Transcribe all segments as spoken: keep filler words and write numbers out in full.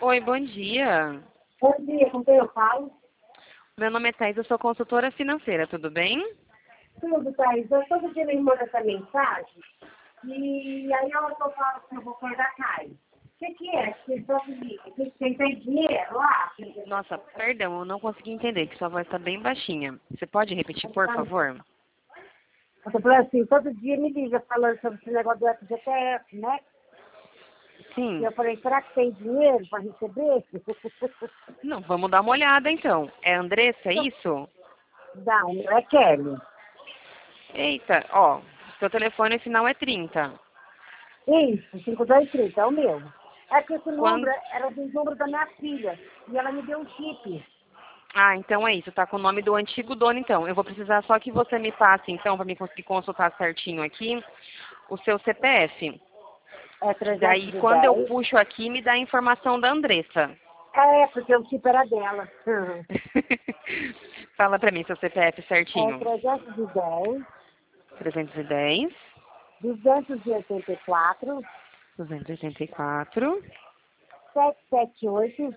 Oi, bom dia. Bom dia, com quem eu falo? Meu nome é Thaís, eu sou consultora financeira, tudo bem? Tudo, Thaís. Eu todo dia me manda essa mensagem e aí ela só fala que eu vou acordar Thaís. O que, que é? Você só que você tem dinheiro lá? Nossa, perdão, eu não consegui entender, que sua voz está bem baixinha. Você pode repetir, por favor? Eu tô falando assim, todo dia me liga falando sobre esse negócio do F G T S, né? E Sim. eu falei, será que tem dinheiro para receber? Não, vamos dar uma olhada então. É Andressa, é isso? Não, o meu é Kelly. Eita, ó, seu telefone final é trinta. Isso, cinco dois três, é o meu. É que esse número Quando... era do número da minha filha e ela me deu um chip. Ah, então é isso, tá com o nome do antigo dono então. Eu vou precisar só que você me passe então, para mim conseguir consultar certinho aqui, o seu C P F. É Que trezentos daí, e quando eu dez. puxo aqui, me dá a informação da Andressa. É, porque o chip era dela. Uhum. Fala pra mim seu C P F É certinho. trezentos e dez, trezentos e dez, duzentos e oitenta e quatro, duzentos e oitenta e quatro, setecentos e setenta e oito,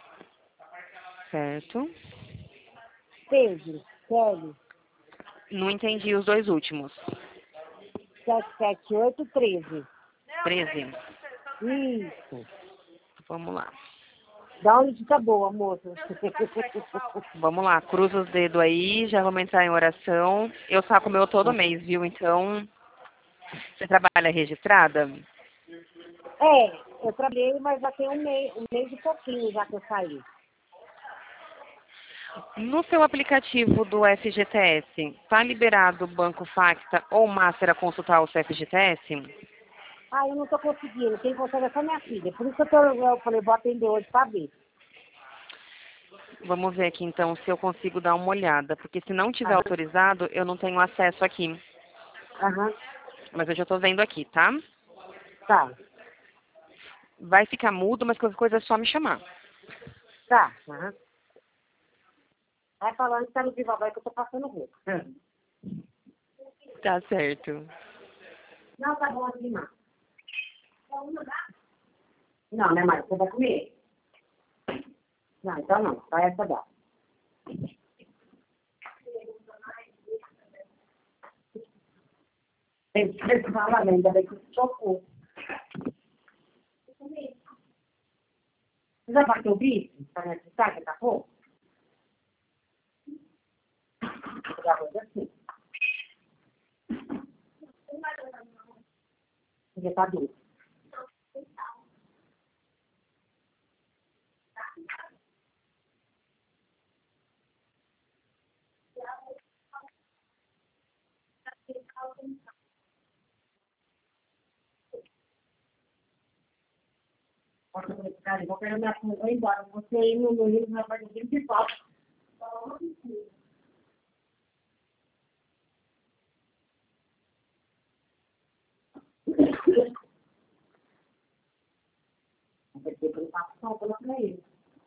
certo? Pedro, Kelly, Não entendi os dois últimos. setecentos e setenta e oito, treze. treze. Isso. Vamos lá. Dá uma dica boa, moço. Vamos lá, cruza os dedos aí, já vamos entrar em oração. Eu saco o meu todo mês, viu? Então, você trabalha registrada? É, eu trabalhei, mas já tem um mês, um mês e pouquinho já que eu saí. No seu aplicativo do F G T S, tá liberado o Banco Facta ou Master a consultar o seu F G T S? Ah, eu não tô conseguindo. Quem consegue é só minha filha. Por isso que eu, tô, eu falei, vou atender hoje pra ver. Vamos ver aqui então se eu consigo dar uma olhada, porque se não tiver Aham, autorizado, eu não tenho acesso aqui. aham, Mas eu já tô vendo aqui, tá? tá, Vai ficar mudo, mas qualquer coisa é só me chamar. tá, aham. Vai falando que tá no viva vai que eu tô passando roupa. Tá certo. Não, tá bom assim, não. Não, né, Mari? Você vai comer? Não, então não. Vai essa dá. Tem que falar, ainda bem que você chocou. Você já bateu o bico? Pra necessitar que tá pouco? Já vou assim. Porque tá duro. Pode ser, cara, eu vou pegar minha conta e vou embora. Você ir no meu livro, vai fazer o que falta. Vai ter que eu faço falta lá pra ele.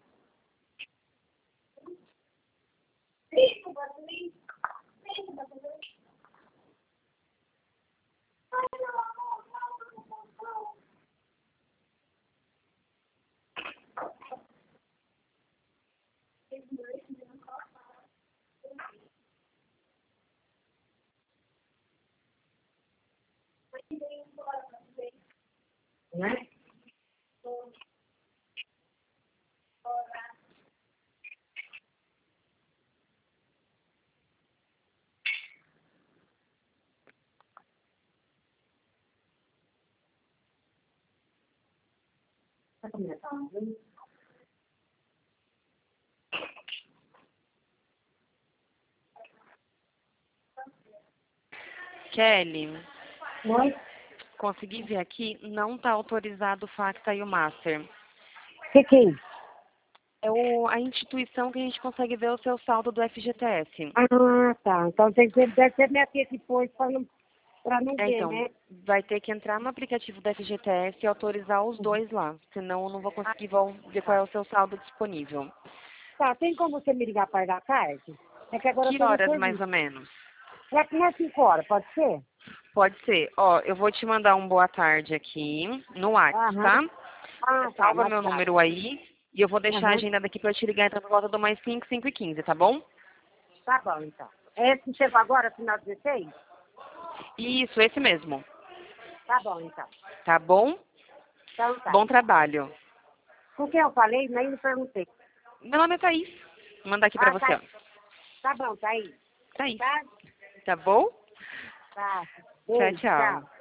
Né? Tá começando. Kelly, Oi? consegui ver aqui, não tá autorizado o Facta e o Master. O que que é isso? É o, a instituição que a gente consegue ver o seu saldo do F G T S. Ah, tá. Então tem que ser, deve ser minha filha que pôs pra não, pra não É, ver, então, né? vai ter que entrar no aplicativo do F G T S e autorizar os Uhum. dois lá, senão eu não vou Ah, conseguir vol- ver qual tá. é o seu saldo disponível. Tá, tem como você me ligar para da tarde? É que agora eu Que tô no horas mais serviço. ou menos? Já que não é cinco horas, pode ser? Pode ser. Ó, eu vou te mandar um boa tarde aqui no WhatsApp, Aham, tá? Ah, tá, Salva no meu WhatsApp. número aí e eu vou deixar a Uhum. agenda daqui pra eu te ligar então por volta do mais cinco, cinco e quinze, tá bom? Tá bom, então. Esse chegou agora, final dezesseis? Isso, esse mesmo. Tá bom, então. Tá bom? Então tá. Bom trabalho. Com quem eu falei, nem me perguntei. Meu nome é Thaís. Vou mandar aqui pra Ah, você, ó. tá. Tá bom, tá aí. Thaís. Tá? Tá bom? Tá. Tchau, Beijo, tchau. tchau.